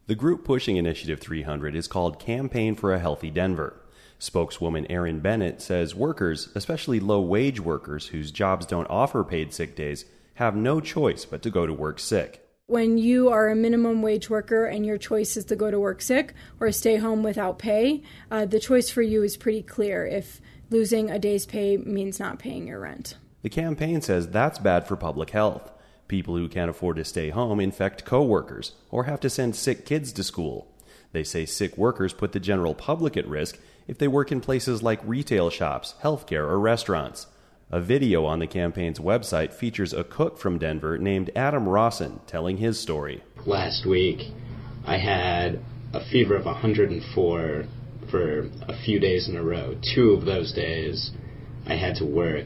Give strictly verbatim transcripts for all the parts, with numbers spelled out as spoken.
The group pushing Initiative three hundred is called Campaign for a Healthy Denver. Spokeswoman Erin Bennett says workers, especially low-wage workers whose jobs don't offer paid sick days, have no choice but to go to work sick. When you are a minimum wage worker and your choice is to go to work sick or stay home without pay, uh, the choice for you is pretty clear if losing a day's pay means not paying your rent. The campaign says that's bad for public health. People who can't afford to stay home infect coworkers or have to send sick kids to school. They say sick workers put the general public at risk if they work in places like retail shops, healthcare, or restaurants. A video on the campaign's website features a cook from Denver named Adam Rawson telling his story. Last week, I had a fever of one hundred four for a few days in a row. Two of those days, I had to work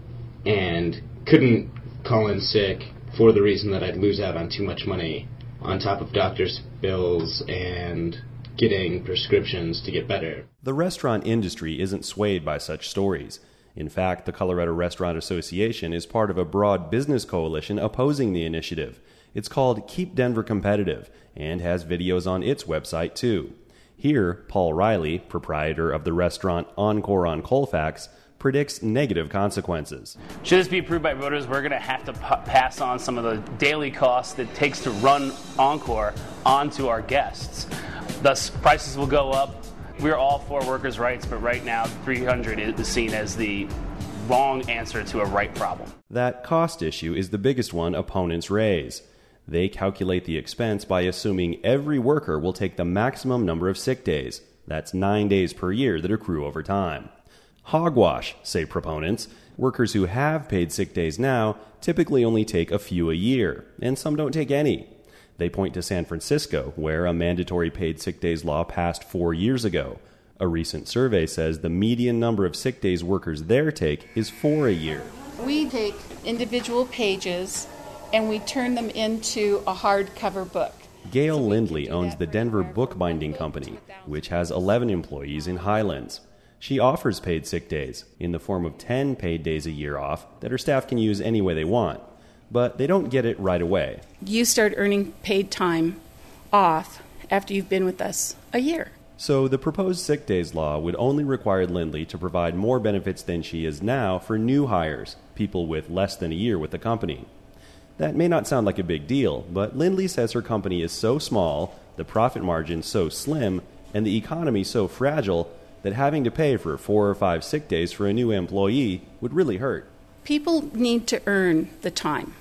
and couldn't call in sick for the reason that I'd lose out on too much money on top of doctor's bills and getting prescriptions to get better. The restaurant industry isn't swayed by such stories. In fact, the Colorado Restaurant Association is part of a broad business coalition opposing the initiative. It's called Keep Denver Competitive and has videos on its website, too. Here, Paul Riley, proprietor of the restaurant Encore on Colfax, predicts negative consequences. Should this be approved by voters, we're going to have to p- pass on some of the daily costs that it takes to run Encore onto our guests. Thus, prices will go up. We're all for workers' rights, but right now, three hundred is seen as the wrong answer to a right problem. That cost issue is the biggest one opponents raise. They calculate the expense by assuming every worker will take the maximum number of sick days. That's nine days per year that accrue over time. Hogwash, say proponents. Workers who have paid sick days now typically only take a few a year, and some don't take any. They point to San Francisco, where a mandatory paid sick days law passed four years ago. A recent survey says the median number of sick days workers there take is four a year. We take individual pages and we turn them into a hardcover book. Gail So we Lindley can do owns that the for Denver anywhere from Bookbinding one Company, to two which has eleven employees in Highlands. She offers paid sick days in the form of ten paid days a year off that her staff can use any way they want. But they don't get it right away. You start earning paid time off after you've been with us a year. So the proposed sick days law would only require Lindley to provide more benefits than she is now for new hires, people with less than a year with the company. That may not sound like a big deal, but Lindley says her company is so small, the profit margin so slim, and the economy so fragile that having to pay for four or five sick days for a new employee would really hurt. People need to earn the time.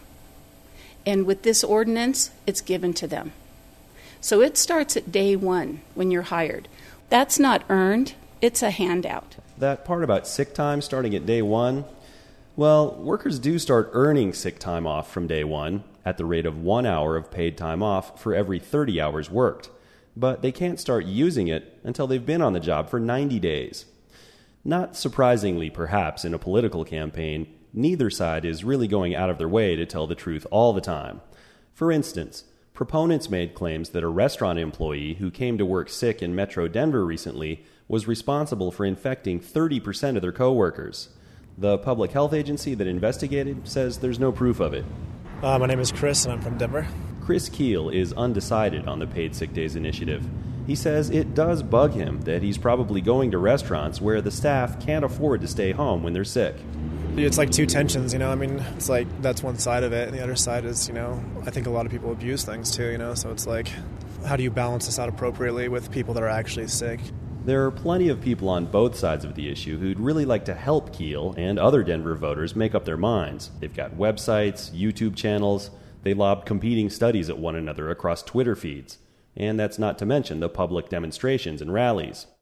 And with this ordinance, it's given to them. So it starts at day one when you're hired. That's not earned, it's a handout. That part about sick time starting at day one, well, workers do start earning sick time off from day one at the rate of one hour of paid time off for every thirty hours worked. But they can't start using it until they've been on the job for ninety days. Not surprisingly, perhaps, in a political campaign, neither side is really going out of their way to tell the truth all the time. For instance, proponents made claims that a restaurant employee who came to work sick in Metro Denver recently was responsible for infecting thirty percent of their coworkers. The public health agency that investigated says there's no proof of it. Uh, my name is Chris, and I'm from Denver. Chris Keel is undecided on the Paid Sick Days initiative. He says it does bug him that he's probably going to restaurants where the staff can't afford to stay home when they're sick. It's like two tensions, you know. I mean, it's like that's one side of it, and the other side is, you know, I think a lot of people abuse things too, you know. So it's like, how do you balance this out appropriately with people that are actually sick? There are plenty of people on both sides of the issue who'd really like to help Keel and other Denver voters make up their minds. They've got websites, YouTube channels. They lob competing studies at one another across Twitter feeds. And that's not to mention the public demonstrations and rallies.